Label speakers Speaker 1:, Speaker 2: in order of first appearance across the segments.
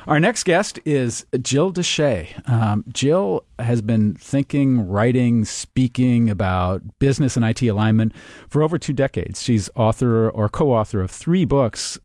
Speaker 1: Our next guest is Jill Deshay. Jill has been thinking, writing, speaking about business and IT alignment for over 2 decades. She's author or co-author of 3 books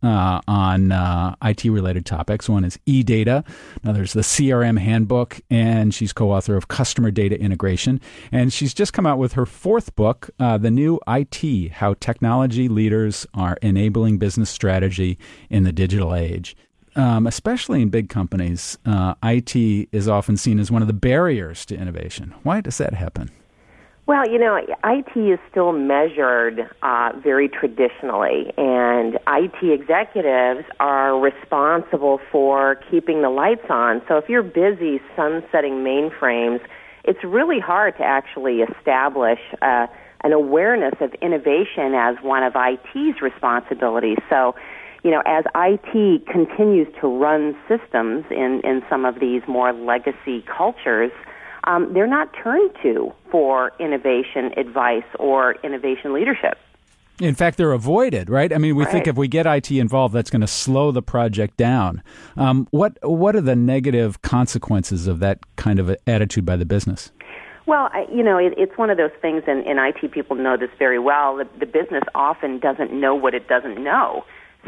Speaker 1: on IT-related topics. One is eData, another's the CRM Handbook, and she's co-author of Customer Data Integration. And she's just come out with her 4th book, The New IT, How Technology Leaders Are Enabling Business Strategy in the Digital Age. Especially in big companies, IT is often seen as one of the barriers to innovation. Why does that happen?
Speaker 2: Well, IT is still measured very traditionally, and IT executives are responsible for keeping the lights on. So if you're busy sunsetting mainframes, it's really hard to actually establish an awareness of innovation as one of IT's responsibilities. So, as IT continues to run systems in some of these more legacy cultures, they're not turned to for innovation advice or innovation leadership.
Speaker 1: In fact, they're avoided, right? I mean, we think if we get IT involved, that's going to slow the project down. What are the negative consequences of that kind of attitude by the business?
Speaker 2: Well, it's one of those things, and IT people know this very well. The business often doesn't know what it doesn't know.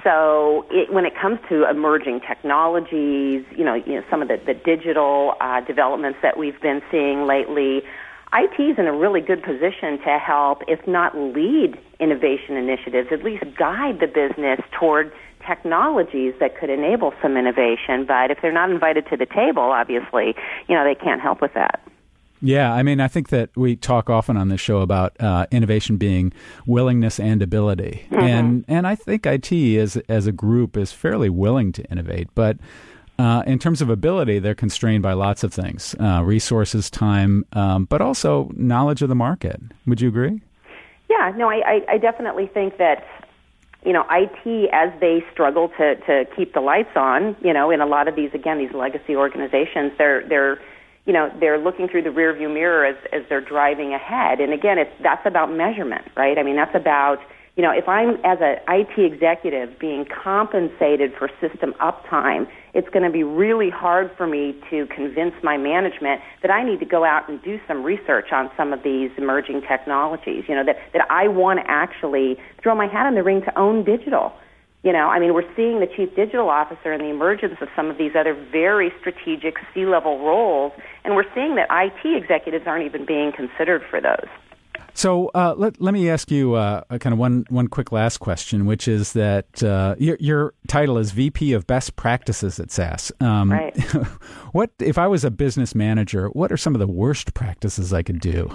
Speaker 2: So when it comes to emerging technologies, some of the digital developments that we've been seeing lately, IT is in a really good position to help, if not lead innovation initiatives, at least guide the business toward technologies that could enable some innovation. But if they're not invited to the table, obviously, they can't help with that.
Speaker 1: Yeah, I mean, I think that we talk often on this show about innovation being willingness and ability. Mm-hmm. And I think IT as a group is fairly willing to innovate. But in terms of ability, they're constrained by lots of things, resources, time, but also knowledge of the market. Would you agree?
Speaker 2: Yeah, no, I definitely think that, IT, as they struggle to keep the lights on, in a lot of these legacy organizations, they're looking through the rearview mirror as they're driving ahead. And again, that's about measurement, right? I mean, that's about, if I'm, as an IT executive, being compensated for system uptime, it's going to be really hard for me to convince my management that I need to go out and do some research on some of these emerging technologies, that I want to actually throw my hat in the ring to own digital. We're seeing the chief digital officer and the emergence of some of these other very strategic C-level roles, and we're seeing that IT executives aren't even being considered for those.
Speaker 1: So let me ask you kind of one quick last question, which is that your title is VP of Best Practices at SAS.
Speaker 2: Right.
Speaker 1: What if I was a business manager? What are some of the worst practices I could do?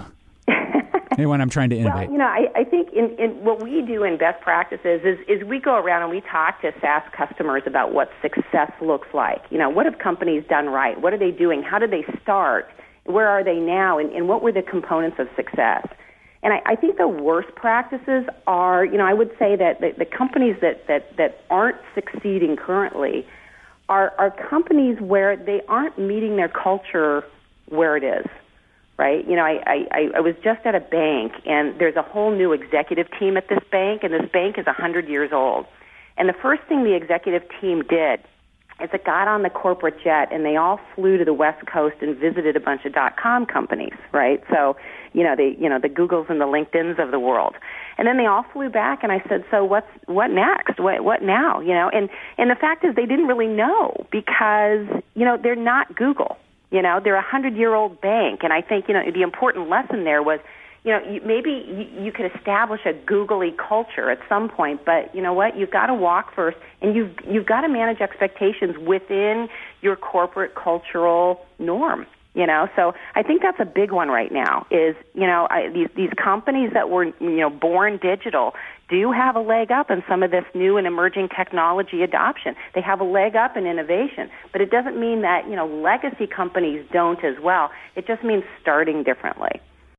Speaker 1: When I'm trying to innovate.
Speaker 2: Well, I think in what we do in best practices is we go around and we talk to SaaS customers about what success looks like. What have companies done right? What are they doing? How did they start? Where are they now? And what were the components of success? And I think the worst practices are, I would say that the companies that aren't succeeding currently are companies where they aren't meeting their culture where it is. Right? I was just at a bank, and there's a whole new executive team at this bank, and this bank is 100 years old. And the first thing the executive team did is it got on the corporate jet, and they all flew to the West Coast and visited a bunch of .com companies, right? So, the Googles and the LinkedIns of the world. And then they all flew back, and I said, so what next? What now? And the fact is they didn't really know because, they're not Google. They're a 100-year-old bank, and I think, the important lesson there was, maybe you could establish a googly culture at some point, but you know what? You've got to walk first, and you've got to manage expectations within your corporate cultural norm. So I think that's a big one right now. Is these companies that were born digital do have a leg up in some of this new and emerging technology adoption. They have a leg up in innovation, but it doesn't mean that legacy companies don't as well. It just means starting differently.